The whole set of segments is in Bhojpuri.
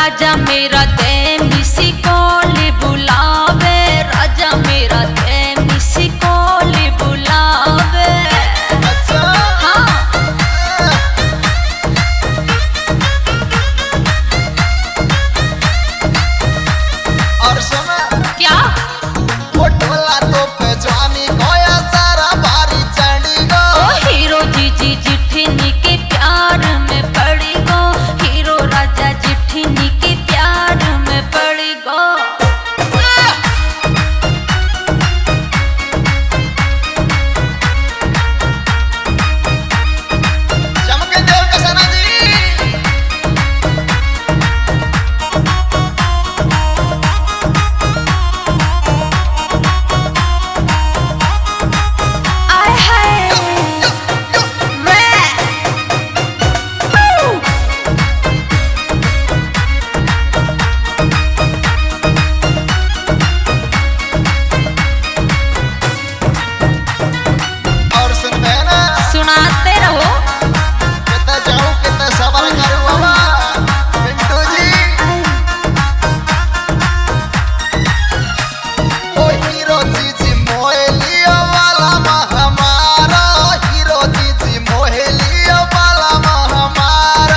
राजा मेरा दे मिसी कॉल बुलावे, राजा मेरा दे मिसी कॉल बुलावे। अच्छा हाँ और सुना क्या मोटवला तो पे जवानी खोया सारा भारी चढ़ी गो। ओ हीरो जीजी जिठनी के प्यार में पड़ी गो, हीरो राजा जिठनी के प्यार में पड़ी गो। चमके देव का सना जी आय हाय मैं और सुन बहना सुनाते रहो। कितना जाऊं कितना सबर करूं बाबा पिंटू जी। ओ हीरो जी मोहे लियो वाला हमारा, हीरो जी मोहे लियो वाला हमारा।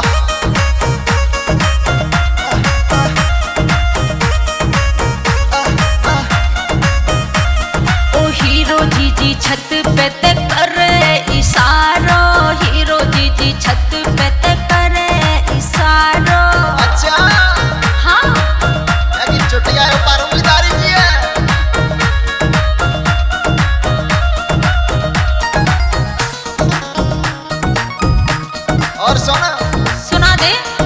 ओ हीरो जीजी छत पे ते करे इशारो, हीरो जीजी छत पे ते करे इशारो। अच्छा हाँ लेकिन चुटिया ऊपर उंगलीदारी की है। और सुन सुना दे।